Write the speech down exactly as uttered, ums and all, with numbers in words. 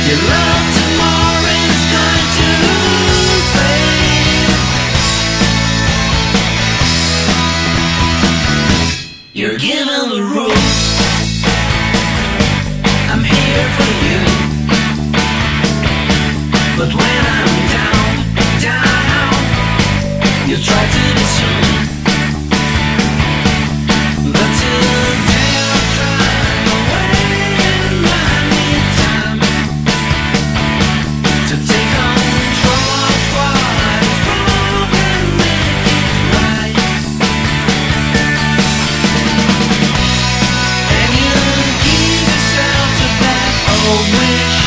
Your love tomorrow is going to fade. You're given the rules. I'm here for you. But when I'm down, down, you try to dissuade. But today I'll try away, and I need time to take control of what is wrong and make it right. And you give yourself to that old wish.